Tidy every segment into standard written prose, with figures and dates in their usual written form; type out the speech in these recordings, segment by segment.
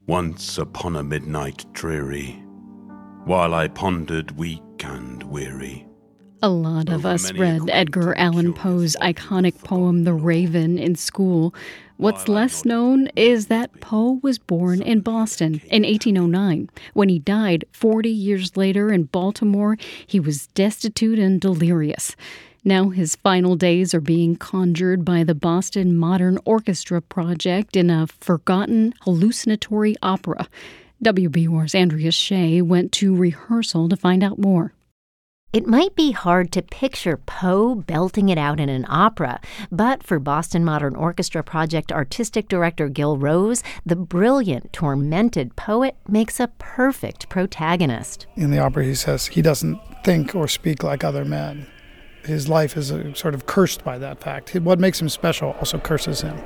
once upon a midnight dreary, while I pondered weak and weary. A lot of us read Edgar Allan Poe's iconic poem The Raven in school. What's less known is that Poe was born in Boston in 1809. When he died 40 years later in Baltimore, he was destitute and delirious. Now his final days are being conjured by the Boston Modern Orchestra Project in a forgotten hallucinatory opera. WBUR's Andrea Shea went to rehearsal to find out more. It might be hard to picture Poe belting it out in an opera, but for Boston Modern Orchestra Project artistic director Gil Rose, the brilliant, tormented poet makes a perfect protagonist. In the opera, he says he doesn't think or speak like other men. His life is sort of cursed by that fact. What makes him special also curses him.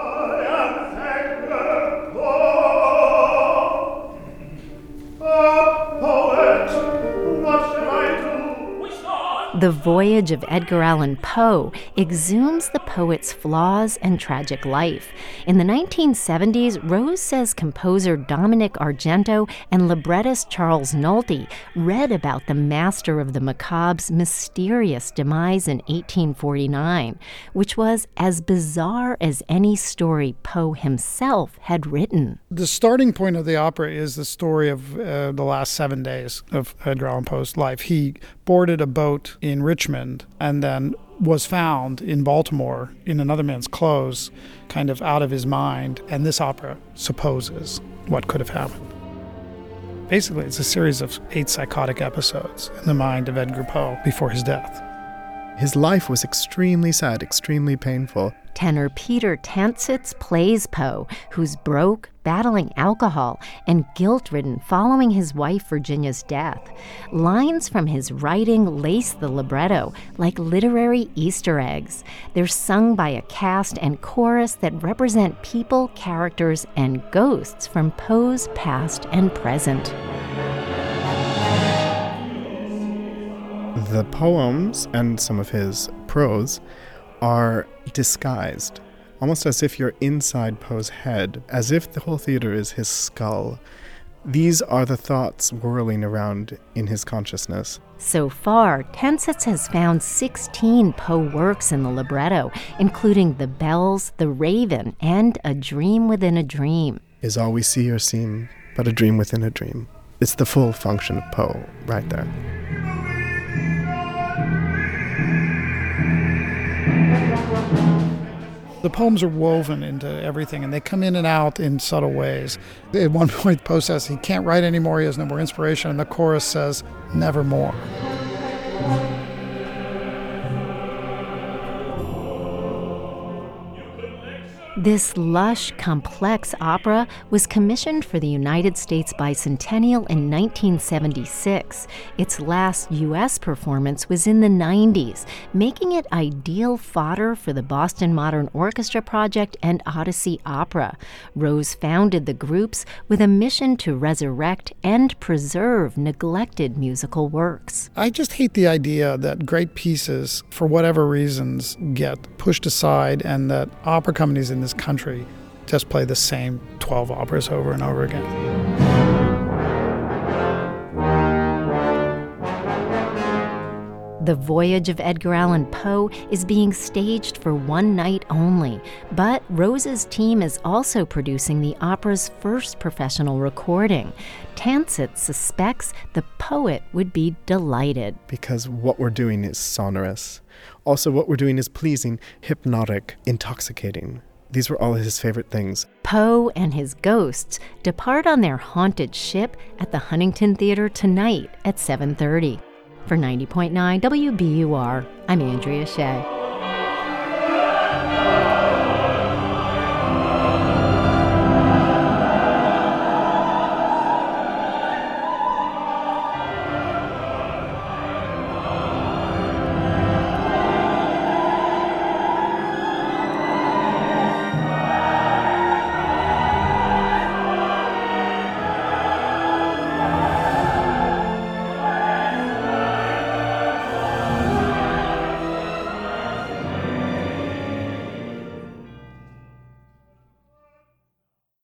The Voyage of Edgar Allan Poe exhumes the poet's flaws and tragic life. In the 1970s, Rose says composer Dominic Argento and librettist Charles Nolte read about the master of the macabre's mysterious demise in 1849, which was as bizarre as any story Poe himself had written. The starting point of the opera is the story of the last 7 days of Edgar Allan Poe's life. He boarded a boat in Richmond and then was found in Baltimore in another man's clothes, kind of out of his mind. And this opera supposes what could have happened. Basically, it's a series of 8 psychotic episodes in the mind of Edgar Poe before his death. His life was extremely sad, extremely painful. Tenor Peter Tansitz plays Poe, who's broke, battling alcohol, and guilt-ridden following his wife Virginia's death. Lines from his writing lace the libretto like literary Easter eggs. They're sung by a cast and chorus that represent people, characters, and ghosts from Poe's past and present. The poems and some of his prose are disguised, almost as if you're inside Poe's head, as if the whole theater is his skull. These are the thoughts whirling around in his consciousness. So far, Tansitz has found 16 Poe works in the libretto, including The Bells, The Raven, and A Dream Within a Dream. Is all we see or seem but a dream within a dream? It's the full function of Poe right there. The poems are woven into everything, and they come in and out in subtle ways. At one point, Poe says he can't write anymore, he has no more inspiration, and the chorus says, nevermore. This lush, complex opera was commissioned for the United States Bicentennial in 1976. Its last U.S. performance was in the 90s, making it ideal fodder for the Boston Modern Orchestra Project and Odyssey Opera. Rose founded the groups with a mission to resurrect and preserve neglected musical works. I just hate the idea that great pieces, for whatever reasons, get pushed aside and that opera companies in this country just play the same 12 operas over and over again. The Voyage of Edgar Allan Poe is being staged for one night only, but Rose's team is also producing the opera's first professional recording. Tansitz suspects the poet would be delighted. Because what we're doing is sonorous. Also, what we're doing is pleasing, hypnotic, intoxicating. These were all his favorite things. Poe and his ghosts depart on their haunted ship at the Huntington Theater tonight at 7:30. For 90.9 WBUR, I'm Andrea Shea.